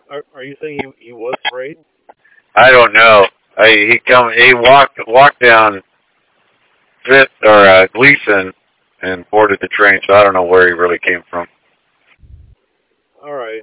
Are you saying he was sprayed? I don't know. He walked down Fifth or Gleason and boarded the train, so I don't know where he really came from. All right.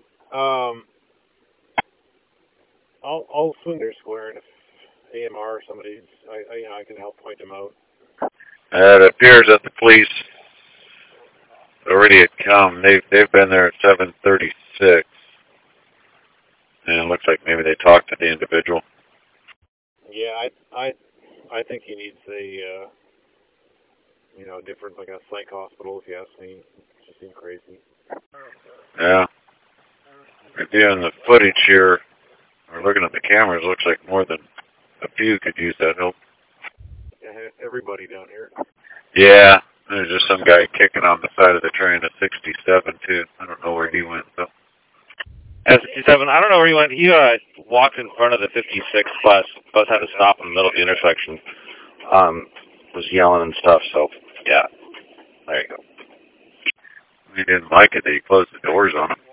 I'll swing their square, and if AMR or somebody, I can help point them out. It appears that the police already had come. They've been there at 7:36, and it looks like maybe they talked to the individual. Yeah, I think he needs a different, like a psych hospital. If you ask me, it just seems crazy. Yeah. Reviewing the footage here, or looking at the cameras, looks like more than a few could use that help. Yeah, everybody down here. Yeah, there's just some guy kicking on the side of the train at 67 too. I don't know where he went though. At 67, I don't know where he went. He walked in front of the 56 bus. Bus had to stop in the middle of the intersection. Was yelling and stuff. So yeah, there you go. He didn't like it that he closed the doors on him.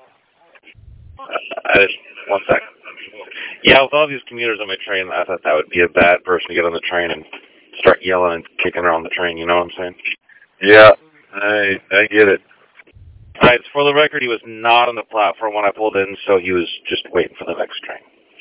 One second. Yeah, with all these commuters on my train, I thought that would be a bad person to get on the train and start yelling and kicking around the train. You know what I'm saying? Yeah, I get it. All right, for the record, he was not on the platform when I pulled in, so he was just waiting for the next train.